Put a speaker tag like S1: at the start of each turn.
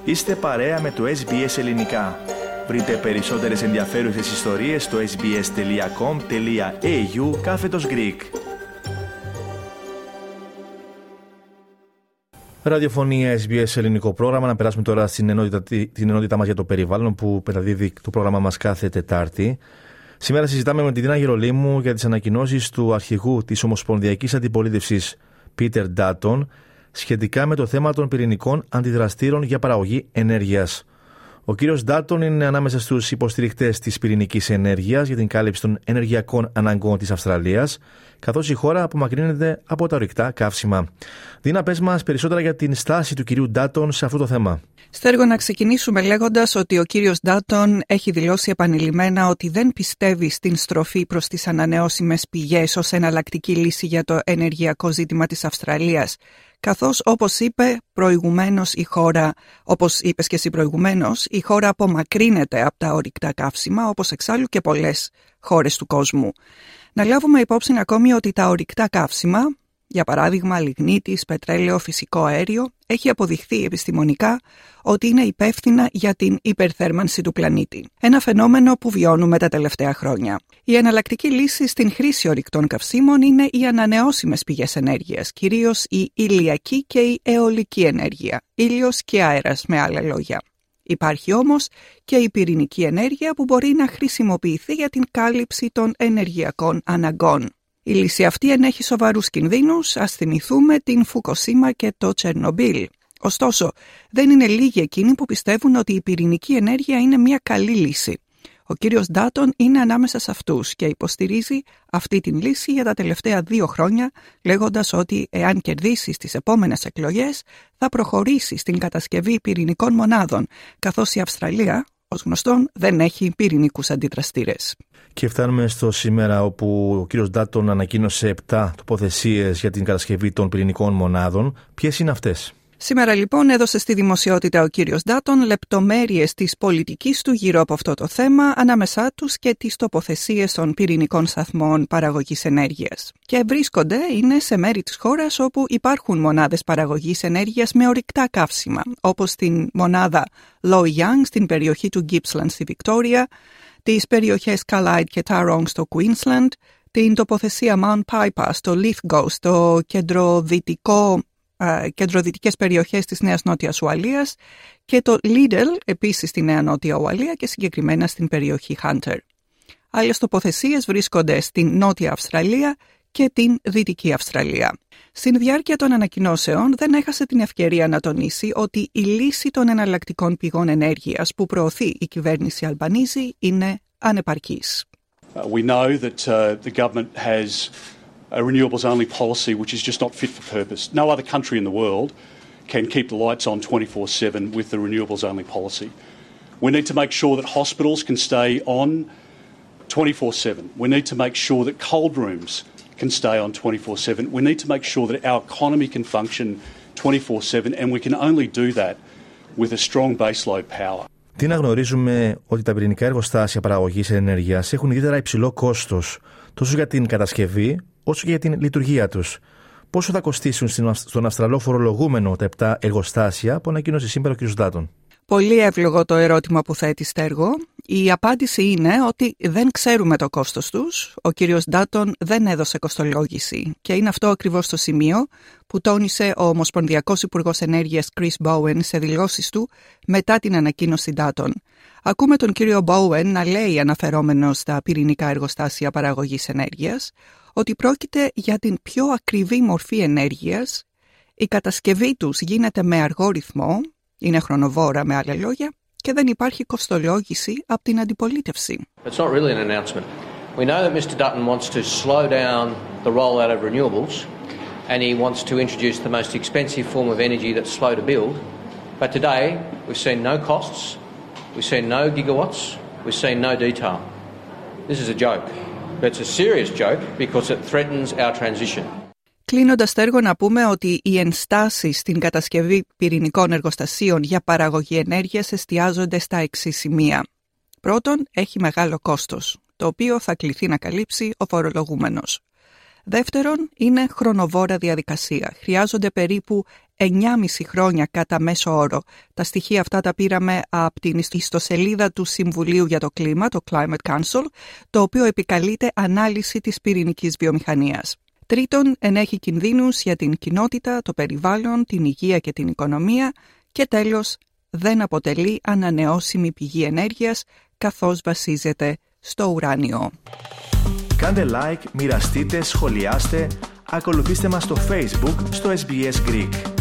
S1: Είστε παρέα με το SBS Ελληνικά. Βρείτε περισσότερες ενδιαφέρουσες ιστορίες στο sbs.com.au/Greek. Ραδιοφωνία SBS Ελληνικό πρόγραμμα. Να περάσουμε τώρα στην ενότητα μας για το περιβάλλον που μεταδίδει το πρόγραμμα μας κάθε Τετάρτη. Σήμερα συζητάμε με την Τίνα Γερολίμου για τις ανακοινώσεις του αρχηγού της Ομοσπονδιακής Αντιπολίτευσης Πίτερ Ντάτον σχετικά με το θέμα των πυρηνικών αντιδραστήρων για παραγωγή ενέργειας. Ο κύριος Ντάτον είναι ανάμεσα στους υποστηρικτές της πυρηνικής ενέργειας για την κάλυψη των ενεργειακών αναγκών της Αυστραλίας, καθώς η χώρα απομακρύνεται από τα ορυκτά καύσιμα. Δίνα, πες μας περισσότερα για την στάση του κυρίου Ντάτον σε αυτό το θέμα.
S2: Στέργο, να ξεκινήσουμε λέγοντας ότι ο κύριος Ντάτον έχει δηλώσει επανειλημμένα ότι δεν πιστεύει στην στροφή προς τις ανανεώσιμες πηγές ως εναλλακτική λύση για το ενεργειακό ζήτημα της Αυστραλίας. Καθώς, όπως είπε προηγουμένως η χώρα, όπως είπες και εσύ προηγουμένως, η χώρα απομακρύνεται από τα ορυκτά καύσιμα, όπως εξάλλου και πολλές χώρες του κόσμου. Να λάβουμε υπόψη ακόμη ότι τα ορυκτά καύσιμα, για παράδειγμα λιγνίτης, πετρέλαιο, φυσικό αέριο, έχει αποδειχθεί επιστημονικά ότι είναι υπεύθυνα για την υπερθέρμανση του πλανήτη. Ένα φαινόμενο που βιώνουμε τα τελευταία χρόνια. Η εναλλακτική λύση στην χρήση ορυκτών καυσίμων είναι οι ανανεώσιμες πηγές ενέργειας, κυρίως η ηλιακή και η αιωλική ενέργεια, ήλιος και αέρας με άλλα λόγια. Υπάρχει όμως και η πυρηνική ενέργεια που μπορεί να χρησιμοποιηθεί για την κάλυψη των ενεργειακών αναγκών. Η λύση αυτή ενέχει σοβαρούς κινδύνους, ας θυμηθούμε την Φουκοσίμα και το Τσερνομπίλ. Ωστόσο, δεν είναι λίγοι εκείνοι που πιστεύουν ότι η πυρηνική ενέργεια είναι μια καλή λύση. Ο κύριος Ντάτον είναι ανάμεσα σε αυτούς και υποστηρίζει αυτή την λύση για τα τελευταία 2 χρόνια, λέγοντας ότι εάν κερδίσει στις επόμενες εκλογές θα προχωρήσει στην κατασκευή πυρηνικών μονάδων, καθώς η Αυστραλία, ως γνωστόν, δεν έχει πυρηνικούς αντιδραστήρες.
S1: Και φτάνουμε στο σήμερα όπου ο κύριος Ντάτον ανακοίνωσε 7 τοποθεσίες για την κατασκευή των πυρηνικών μονάδων. Ποιες είναι αυτές?
S2: Σήμερα λοιπόν έδωσε στη δημοσιότητα ο κύριος Ντάτον λεπτομέρειες της πολιτικής του γύρω από αυτό το θέμα, ανάμεσά τους και τις τοποθεσίες των πυρηνικών σταθμών παραγωγής ενέργειας. Και βρίσκονται είναι σε μέρη της χώρας όπου υπάρχουν μονάδες παραγωγής ενέργειας με ορυκτά καύσιμα, όπως την μονάδα Loy Yang στην περιοχή του Gippsland στη Βικτόρια, τις περιοχές Callide και Tarong στο Queensland, την τοποθεσία Mount Piper στο Lithgow στο κεντροδυτικές περιοχές της Νέας Νότιας Ουαλίας και το Liddell επίσης στη Νέα Νότια Ουαλία και συγκεκριμένα στην περιοχή Hunter. Άλλες τοποθεσίες βρίσκονται στην Νότια Αυστραλία και την Δυτική Αυστραλία. Στην διάρκεια των ανακοινώσεων δεν έχασε την ευκαιρία να τονίσει ότι η λύση των εναλλακτικών πηγών ενέργειας που προωθεί η κυβέρνηση Αλμπανίζη είναι ανεπαρκής.
S3: We know that the government has a renewables-only policy which is just not fit for purpose. No other country in the world can keep the lights on 24/7 with the renewables-only policy. We need to make sure that hospitals can stay on 24/7. We need to make sure that cold rooms can stay on 24/7. We need to make sure that our economy can function 24/7 and we can only do that with a strong baseload power.
S1: Τι να γνωρίζουμε ότι τα πυρηνικά εργοστάσια παραγωγής ενέργειας έχουν ιδιαίτερα υψηλό κόστος, τόσο για την κατασκευή όσο και για την λειτουργία τους. Πόσο θα κοστίσουν στον Αυστραλό φορολογούμενο τα 7 εργοστάσια που ανακοίνωσε σήμερα ο κ. Ντάτον?
S2: Πολύ εύλογο το ερώτημα που θέτει, Στέργο. Η απάντηση είναι ότι δεν ξέρουμε το κόστος τους. Ο κύριος Ντάτον δεν έδωσε κοστολόγηση και είναι αυτό ακριβώς το σημείο που τόνισε ο Ομοσπονδιακός Υπουργός Ενέργειας Chris Bowen σε δηλώσεις του μετά την ανακοίνωση Ντάτον. Ακούμε τον κύριο Bowen να λέει, αναφερόμενος στα πυρηνικά εργοστάσια παραγωγής ενέργειας, ότι πρόκειται για την πιο ακριβή μορφή ενέργειας, η κατασκευή τους γίνεται με αργό ρυθμό, είναι χρονοβόρα με άλλα λόγια, και δεν υπάρχει κοστολόγηση από την αντιπολίτευση.
S4: It's not really an announcement. We know that Mr. Dutton wants to slow down the rollout of renewables and he wants to introduce the most expensive form of energy that's slow to build. But today we've seen no costs, we've seen no gigawatts, we've seen no detail. This is a joke. But it's a serious joke because it threatens our transition.
S2: Κλείνοντας, Στέργο, να πούμε ότι οι ενστάσεις στην κατασκευή πυρηνικών εργοστασίων για παραγωγή ενέργειας εστιάζονται στα εξής σημεία. Πρώτον, έχει μεγάλο κόστος, το οποίο θα κληθεί να καλύψει ο φορολογούμενος. Δεύτερον, είναι χρονοβόρα διαδικασία. Χρειάζονται περίπου 9,5 χρόνια κατά μέσο όρο. Τα στοιχεία αυτά τα πήραμε από την ιστοσελίδα του Συμβουλίου για το Κλίμα, το Climate Council, το οποίο επικαλείται ανάλυση της πυρηνικής βιομηχανίας. Τρίτον, ενέχει κινδύνους για την κοινότητα, το περιβάλλον, την υγεία και την οικονομία. Και τέλος, δεν αποτελεί ανανεώσιμη πηγή ενέργειας, καθώς βασίζεται στο ουράνιο.
S1: Κάντε like, μοιραστείτε, σχολιάστε, ακολουθήστε μας στο Facebook, στο SBS Greek.